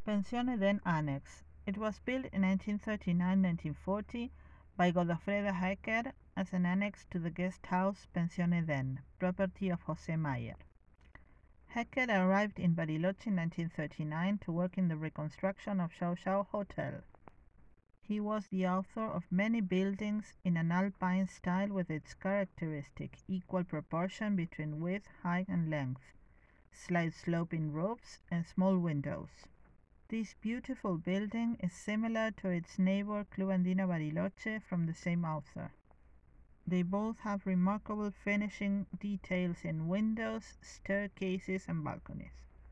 Pension Eden Annex. It was built in 1939-1940 by Godofredo Hecker as an annex to the guest house Pension Eden, property of José Mayer. Hecker arrived in Bariloche in 1939 to work in the reconstruction of Xiao Xiao Hotel. He was the author of many buildings in an alpine style with its characteristic equal proportion between width, height, and length, slight sloping roofs, and small windows. This beautiful building is similar to its neighbor Club Andino Bariloche from the same author. They both have remarkable finishing details in windows, staircases, and balconies.